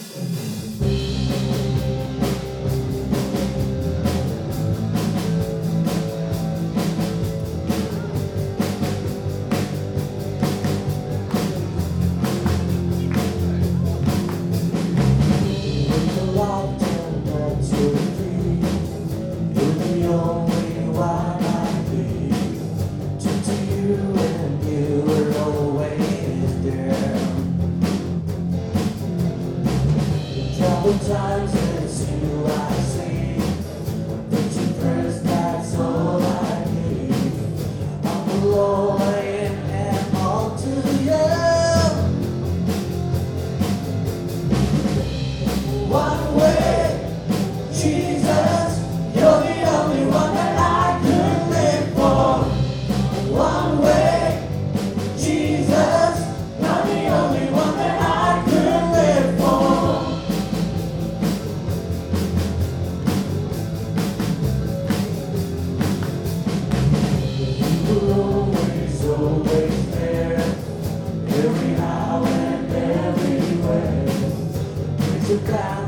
Sometimes it's you I see, but you press, that's all I need. I'm alone and all to you. One way, Jesus, you're the only one that I could live for. One way, Jesus, you're the only one that I could live for. Always there, every hour and everywhere. It's a